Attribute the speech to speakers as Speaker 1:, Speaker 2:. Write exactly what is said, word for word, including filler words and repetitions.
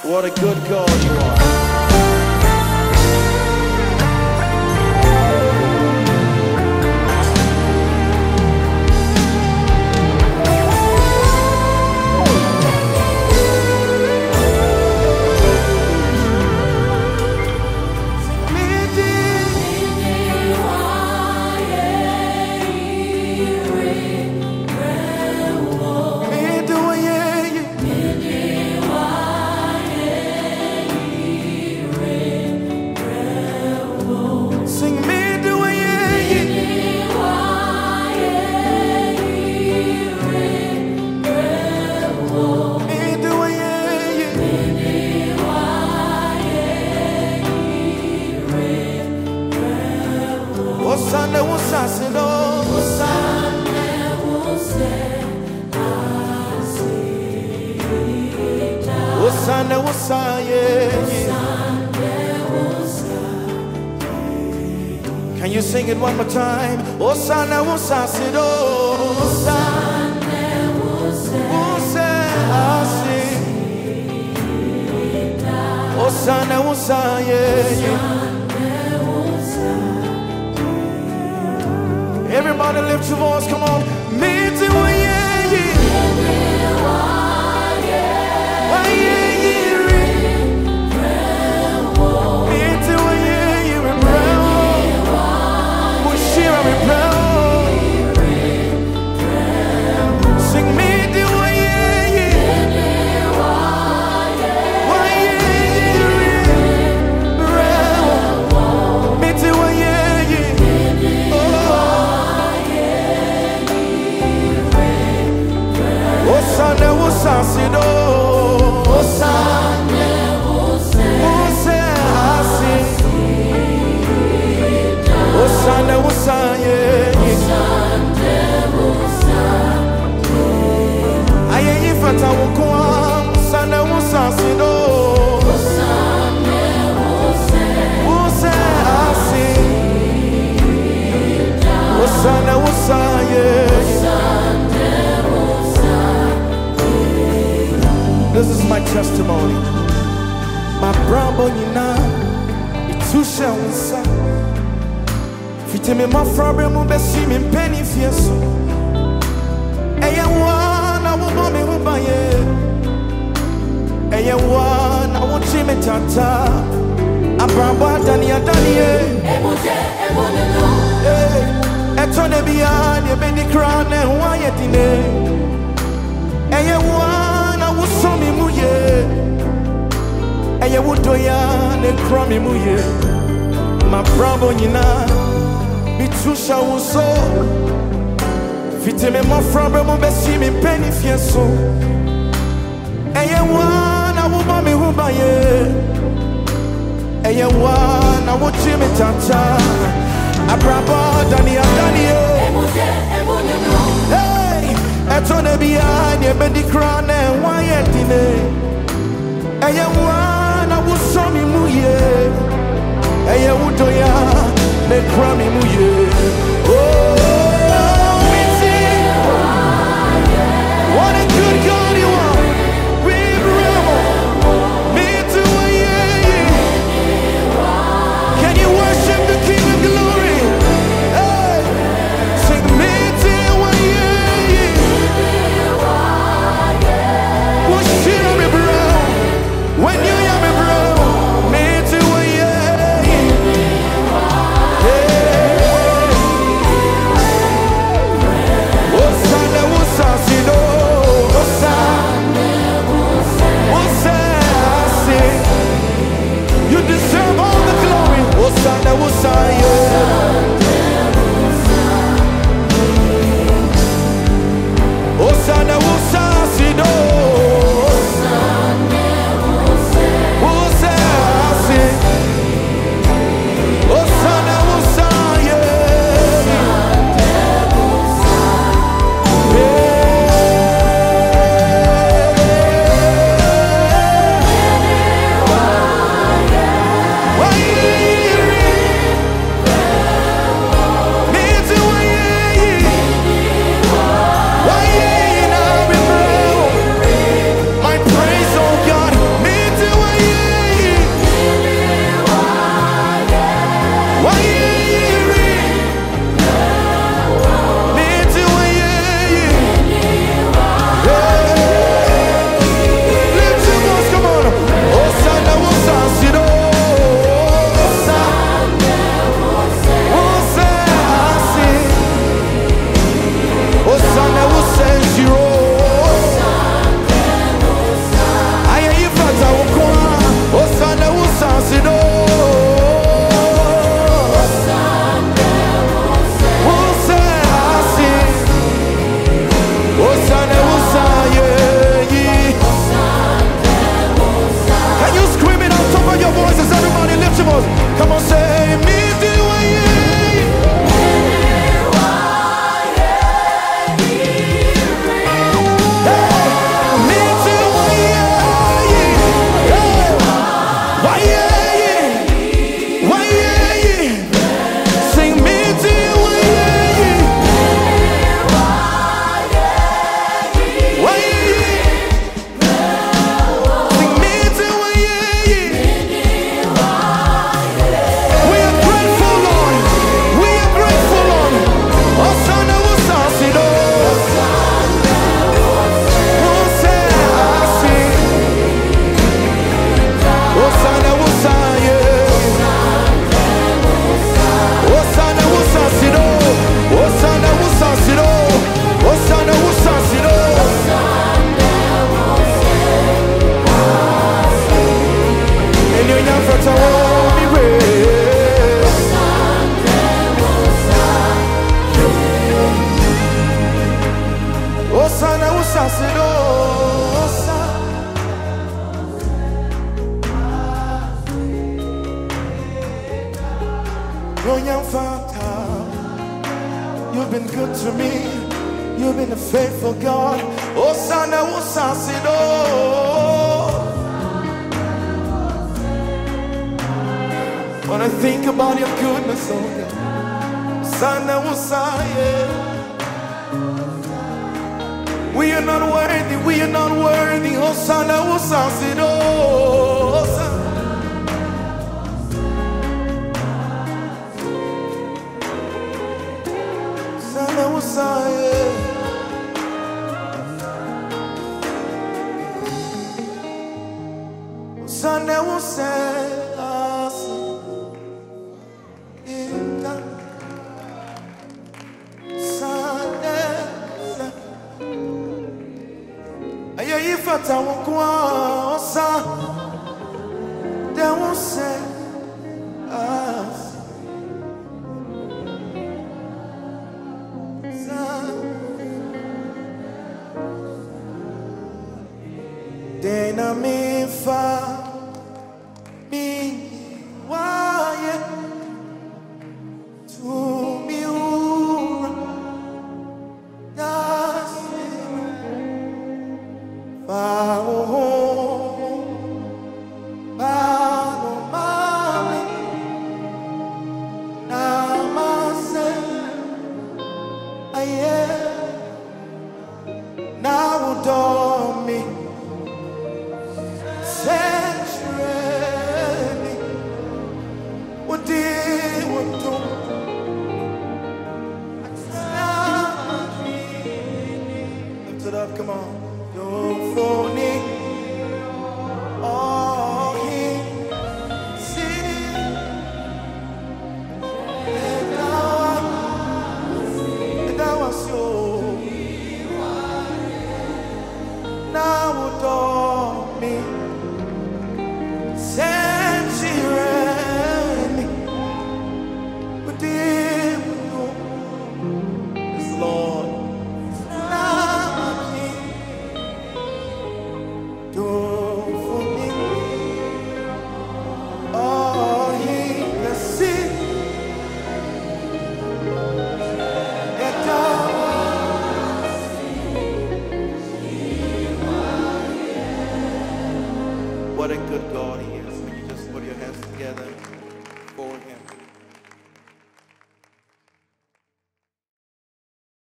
Speaker 1: What a good God you are. Osana usasido, Osana usasido, Osana usaye. Can you sing it one more time? Osana usasido, Osana usasido, Osana usaye. Everybody lift your voice, come on. Me too, yeah, yeah. Osasido, Osane, Ose, Asi, Osane, Osaye, Aye, Ifata, Wukwa, Osane, Osasido, Ose, Asi, Osane, Osaye. This is my testimony. My brabo yina, itusha unsa. Fiteme ma frabe mu besi mi penny fieso. Eye wana wo bo me hu baye. Eye wana wo chime tata. Abrabo adani adani e. Emoje emono. Eh, etone biya ne be di crown e wa yetine. Eye wana Usomi muye, eye wudoya ne kromi muye. Ma bravo nyina, bitusha uso. Fiteme mo frabe mo besi mi penny fieso. Eye wana wuba mi hubaye. Eye wana wuchimi tata. Abrabo dani adani e. Emoje emono. Hey, etone behind ye bedi crown and why dine. Eye wana wusomi muye. Eye wudoya ne krami muye. Oh, what a good God you are. We rebel. Me too, yeah. Can you worship the King of Glory? Hey, sing me too, yeah. When you hear me, bro, me too, yeah. Yeah. Sasido, Royal Fata, you've been good to me. You've been a faithful God. Oh, Sana, oh, Sasido. When I think about your goodness, oh God, Sana, oh, Saya. We are not worthy, we are not worthy. Oh, Sana, oh, Sasido. Oh, Sana, oh, Saya. Sana, oh, Saya. Ifata wukwa osa de wuse as sa dena mi fa mi waye tu mi ura now adore me, saturate me. What did we do? Lift it up, come on. Don't throw me. Oh, he sing. And now, and now I saw. Now adore me, saturate me. What did we do? Yes, Lord. Now do for me. Oh, he can see. And what a good God he is.